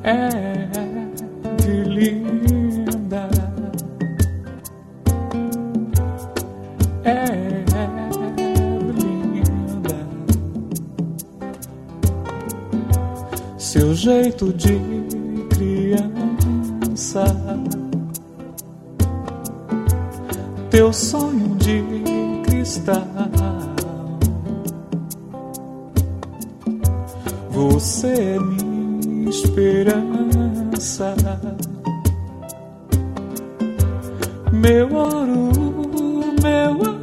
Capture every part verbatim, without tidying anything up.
de linda, é linda. Seu jeito de criança, teu sonho de cristal, você é minha esperança, meu ouro, meu ar.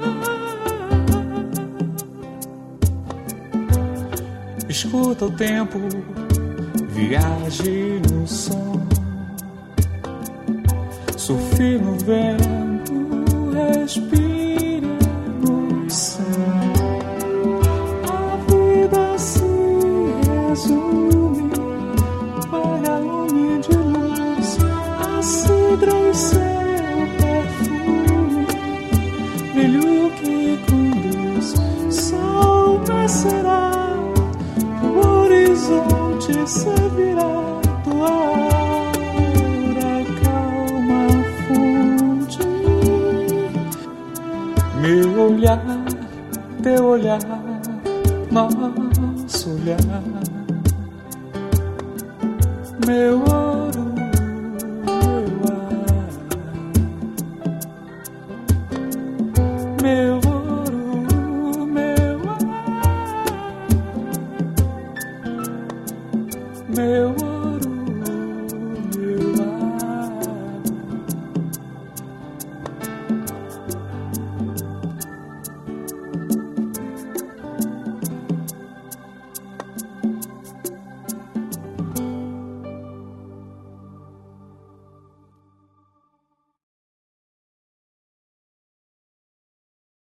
Escuta o tempo, viaje no som, surfe no vento, respire no céu. A vida se resume, vagalume de luz, a cidra e seu perfume, brilho que conduz. Sol nascerá, o horizonte servirá, tua aura calma funde. Meu olhar, teu olhar, nosso olhar, meu olhar.